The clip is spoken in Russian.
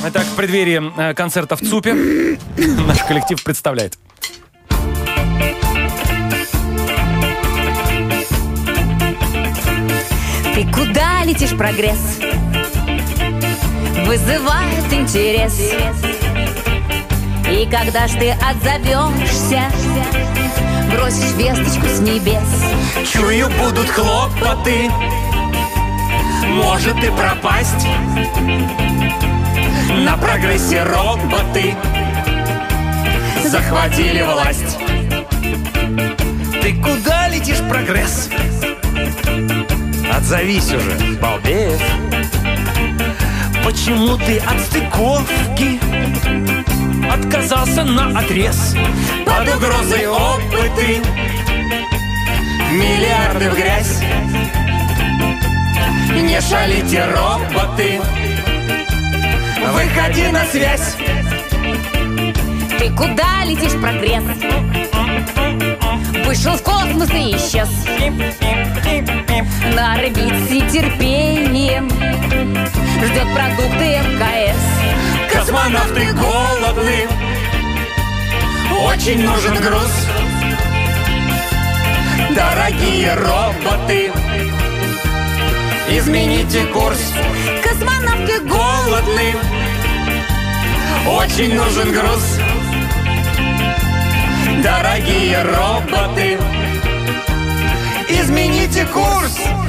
Итак, в преддверии концерта в ЦУПе наш коллектив представляет. Ты куда летишь, прогресс? Вызывает интерес. И когда ж ты отзовешься, бросишь весточку с небес. Чую, будут хлопоты, может и пропасть. На прогрессе роботы захватили власть. Ты куда летишь, прогресс? Отзовись уже, балбес. Почему ты от стыковки отказался наотрез? Под угрозой опыты, миллиарды в грязь. Не шалите, роботы, выходи на связь. Ты куда летишь, прогресс? Вышел в космос и исчез. На орбите терпением ждет продукты МКС. Космонавты голодны, очень нужен груз. Дорогие роботы, измените курс. Космонавты Голодны, очень нужен груз. Дорогие роботы, измените курс.